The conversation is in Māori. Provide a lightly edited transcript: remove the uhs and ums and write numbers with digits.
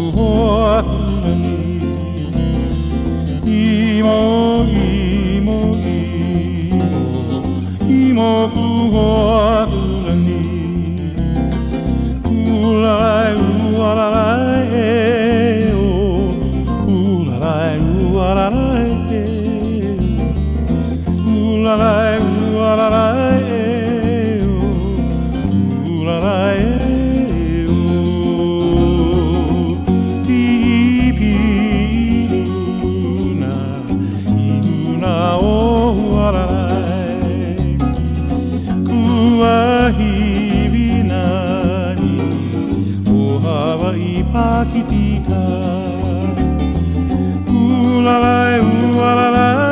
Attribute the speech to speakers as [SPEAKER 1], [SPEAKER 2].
[SPEAKER 1] 후호하니 이모 이모 이모 이모 후호하니 우라라이 우라라이 에오 우라라이 우라라이 우라라이 우라라이 에오 우라라이 Pakitita, ooh la la,